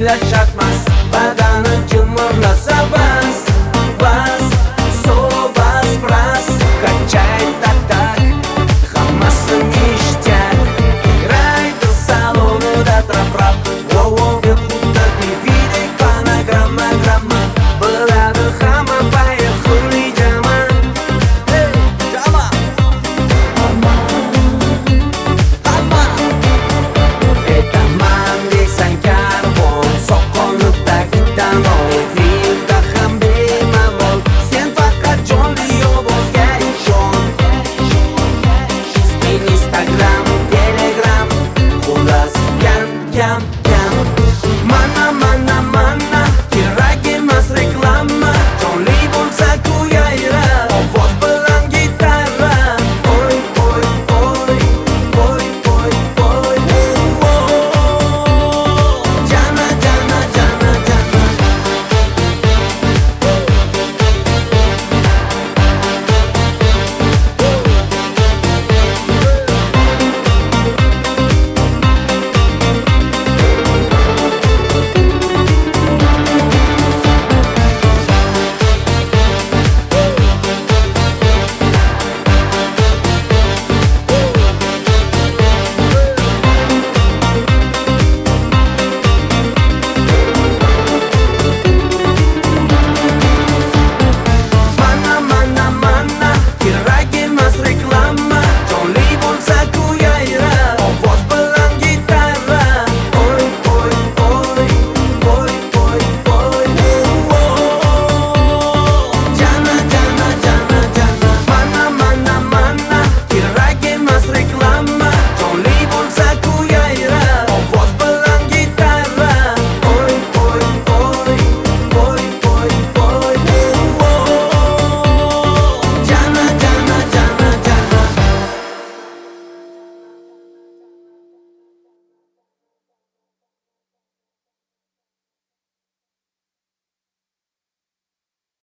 tinglash shartmas. Badani jimirlasa bas, bas, solo bas, bras, kachai tatak, hammasini eshitgan. Raydi salonida trap-rap, wow-wow deb xuddi TVdek fonogramma, gramma. Biladi hamma payt xurli jama. Hey, jama. Hamma. Aytaman desang karvon, soqollikdagidan oydinda ham bemalol. Sen faqat jonli ovozga ishon. Instagram, Telegram, xullas kam. Mana